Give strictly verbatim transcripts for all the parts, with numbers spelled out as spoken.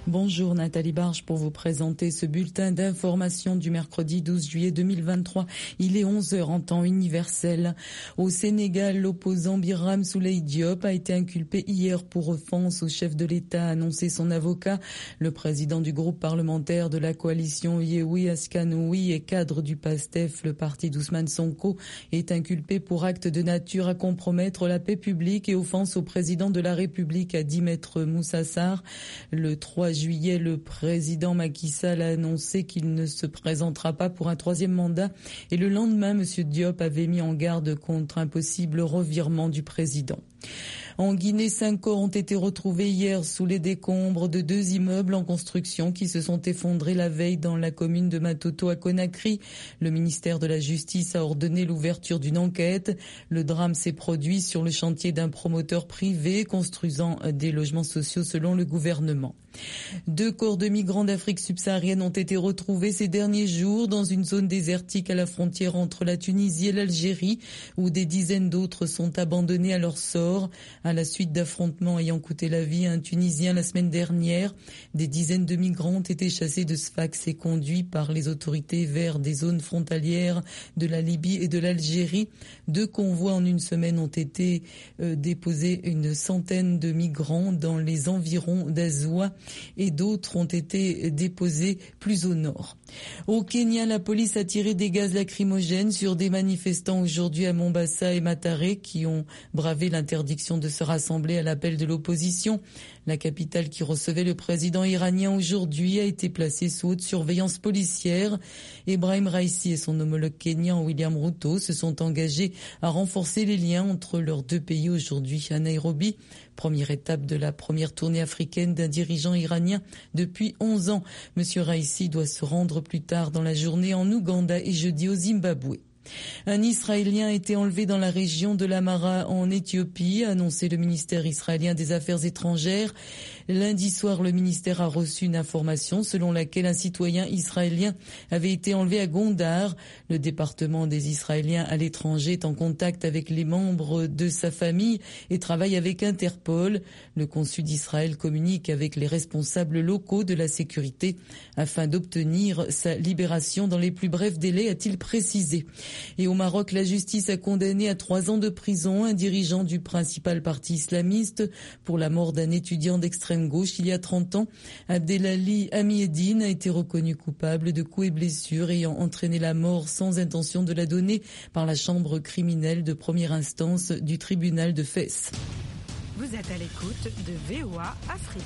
Bonjour Nathalie Barge pour vous présenter ce bulletin d'information du mercredi douze juillet deux mille vingt-trois. Il est onze heures en temps universel. Au Sénégal, l'opposant Birame Souleye Diop a été inculpé hier pour offense au chef de l'État, a annoncé son avocat. Le président du groupe parlementaire de la coalition Yewwi Askanoui et cadre du PASTEF, le parti d'Ousmane Sonko, est inculpé pour acte de nature à compromettre la paix publique et offense au président de la République, a dit Maître Moussa Sarr. Le trois juillet, le président Macky Sall a annoncé qu'il ne se présentera pas pour un troisième mandat et le lendemain, M. Diop avait mis en garde contre un possible revirement du président. En Guinée, cinq corps ont été retrouvés hier sous les décombres de deux immeubles en construction qui se sont effondrés la veille dans la commune de Matoto à Conakry. Le ministère de la Justice a ordonné l'ouverture d'une enquête. Le drame s'est produit sur le chantier d'un promoteur privé construisant des logements sociaux selon le gouvernement. Deux corps de migrants d'Afrique subsaharienne ont été retrouvés ces derniers jours dans une zone désertique à la frontière entre la Tunisie et l'Algérie, où des dizaines d'autres sont abandonnés à leur sort. À la suite d'affrontements ayant coûté la vie à un Tunisien la semaine dernière, des dizaines de migrants ont été chassés de Sfax et conduits par les autorités vers des zones frontalières de la Libye et de l'Algérie. Deux convois en une semaine ont été euh, déposés, une centaine de migrants dans les environs d'Azua, et d'autres ont été déposés plus au nord. Au Kenya, la police a tiré des gaz lacrymogènes sur des manifestants aujourd'hui à Mombasa et Mathare qui ont bravé l'interdiction de se rassembler à l'appel de l'opposition. La capitale qui recevait le président iranien aujourd'hui a été placée sous haute surveillance policière. Ebrahim Raisi et son homologue kényan William Ruto se sont engagés à renforcer les liens entre leurs deux pays aujourd'hui à Nairobi. Première étape de la première tournée africaine d'un dirigeant iranien depuis onze ans. Monsieur Raisi doit se rendre plus tard dans la journée en Ouganda et jeudi au Zimbabwe. Un Israélien a été enlevé dans la région de l'Amara en Éthiopie, a annoncé le ministère israélien des Affaires étrangères. Lundi soir, le ministère a reçu une information selon laquelle un citoyen israélien avait été enlevé à Gondar. Le département des Israéliens à l'étranger est en contact avec les membres de sa famille et travaille avec Interpol. Le consul d'Israël communique avec les responsables locaux de la sécurité afin d'obtenir sa libération dans les plus brefs délais, a-t-il précisé. Et au Maroc, la justice a condamné à trois ans de prison un dirigeant du principal parti islamiste pour la mort d'un étudiant d'extrême gauche il y a trente ans. Abdelali Amiedine a été reconnu coupable de coups et blessures ayant entraîné la mort sans intention de la donner par la chambre criminelle de première instance du tribunal de Fès. Vous êtes à l'écoute de V O A Afrique.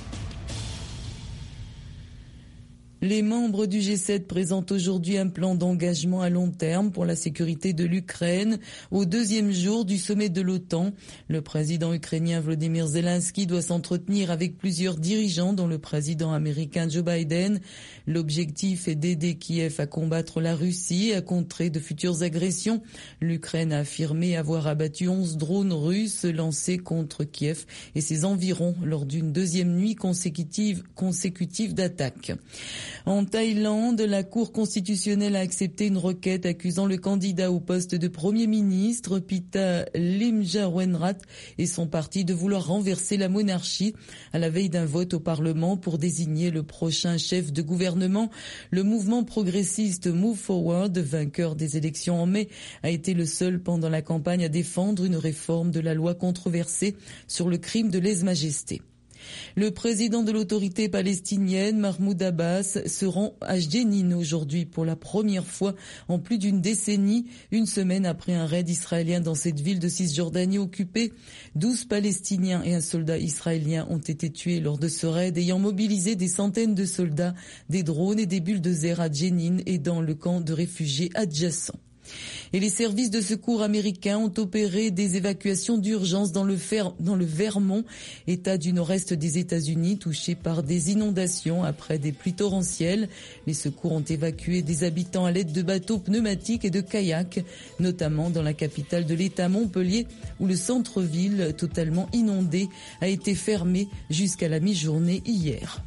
Les membres du G sept présentent aujourd'hui un plan d'engagement à long terme pour la sécurité de l'Ukraine. Au deuxième jour du sommet de l'OTAN, le président ukrainien Volodymyr Zelensky doit s'entretenir avec plusieurs dirigeants, dont le président américain Joe Biden. L'objectif est d'aider Kiev à combattre la Russie et à contrer de futures agressions. L'Ukraine a affirmé avoir abattu onze drones russes lancés contre Kiev et ses environs lors d'une deuxième nuit consécutive, consécutive d'attaques. En Thaïlande, la Cour constitutionnelle a accepté une requête accusant le candidat au poste de Premier ministre, Pita Limjaroenrat, et son parti de vouloir renverser la monarchie à la veille d'un vote au Parlement pour désigner le prochain chef de gouvernement. Le mouvement progressiste Move Forward, vainqueur des élections en mai, a été le seul pendant la campagne à défendre une réforme de la loi controversée sur le crime de lèse-majesté. Le président de l'autorité palestinienne, Mahmoud Abbas, se rend à Jénine aujourd'hui pour la première fois en plus d'une décennie, une semaine après un raid israélien dans cette ville de Cisjordanie occupée. Douze Palestiniens et un soldat israélien ont été tués lors de ce raid, ayant mobilisé des centaines de soldats, des drones et des bulldozers à Jénine et dans le camp de réfugiés adjacent. Et les services de secours américains ont opéré des évacuations d'urgence dans le, Fer- dans le Vermont, état du nord-est des États-Unis touché par des inondations après des pluies torrentielles. Les secours ont évacué des habitants à l'aide de bateaux pneumatiques et de kayaks, notamment dans la capitale de l'État, Montpellier, où le centre-ville, totalement inondé, a été fermé jusqu'à la mi-journée hier.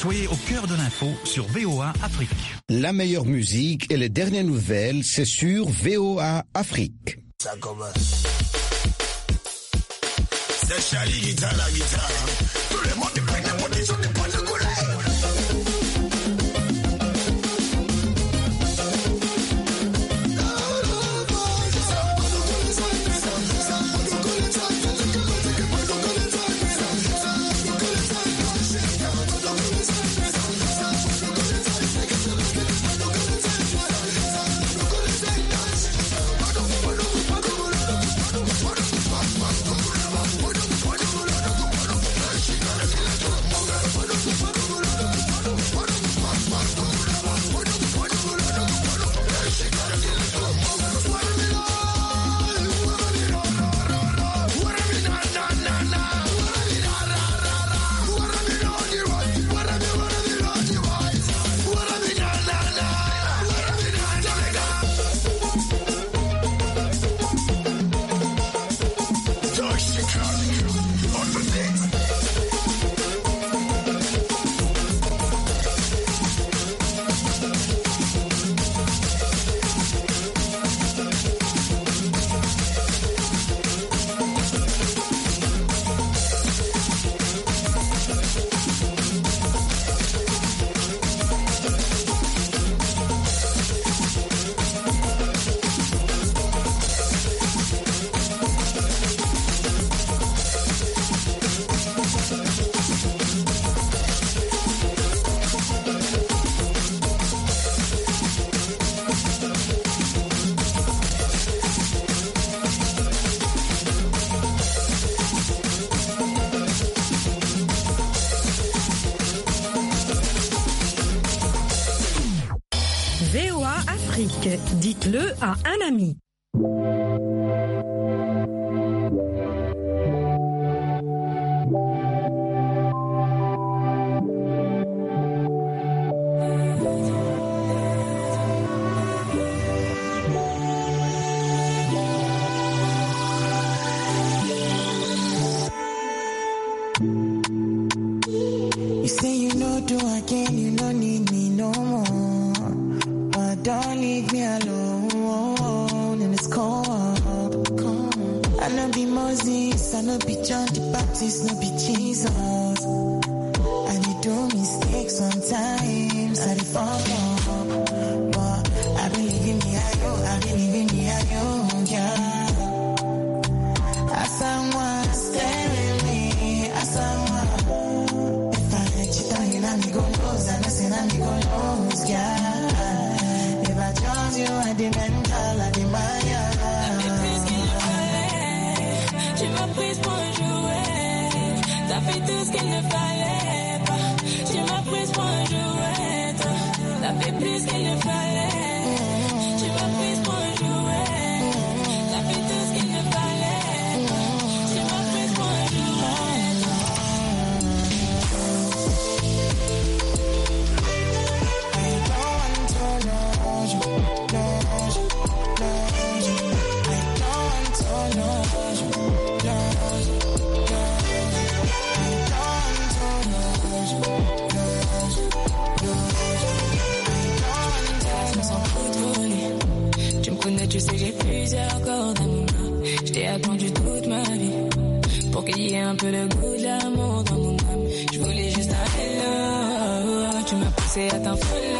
Soyez au cœur de l'info sur V O A Afrique. La meilleure musique et les dernières nouvelles, c'est sur V O A Afrique. Ça commence. C'est Charlie guitare la guitare. Tout le monde est prêt à monter sur des points de colère. Dites-le à un ami. You say you know do again, you don't need me no more. But don't leave me alone in this cold. I know be Moses, I know be John the Baptist, no be Jesus. I dey do mistakes sometimes, I dey fall up. But I believe in me, I know, I believe in me, I know, yeah. I someone stay with me, I someone. If I let you down, you know me go lose, and I say I me go lose, yeah. If I chose you, I dey mental, I dey Maya. Tu m'as prise pour un jouet, t'as fait tout ce qu'il ne fallait pas. Tu m'as prise pour un jouet, t'as fait plus qu'il ne fallait. Tu m'as prise pour un jouet, t'as fait tout ce qu'il ne fallait. Tu m'as prise pour un jouet. I don't want to lose you, lose you, lose you. I don't want to lose you. Tu sais j'ai plusieurs cordes à mon âme. Je t'ai attendu toute ma vie pour qu'il y ait un peu de goût de l'amour dans mon âme. Je voulais juste un hello. Tu m'as poussé à t'envoler.